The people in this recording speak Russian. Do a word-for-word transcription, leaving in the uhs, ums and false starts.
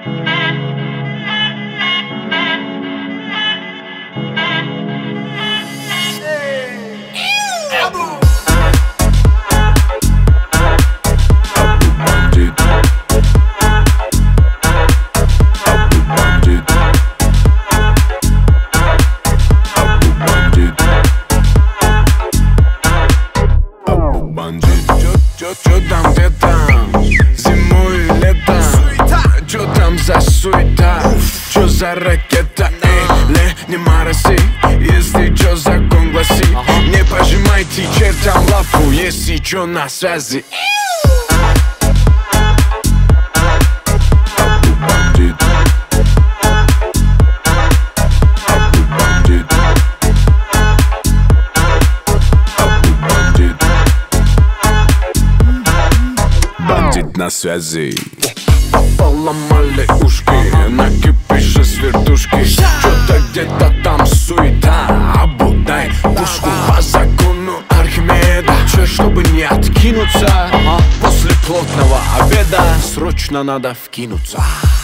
Чё там, где там, зимой и летом? Чё там за суета, чё за ракета? Эй, ле, не мороси, если чё закон гласи. Не пожимайте чертям лапу, если чё на связи. Бандит на связи. Поломали ушки, накипишь с вертушки. Чё-то где-то там суета, обудай пушку по закону Архимеда. Чё, чтобы не откинуться, после плотного обеда срочно надо вкинуться.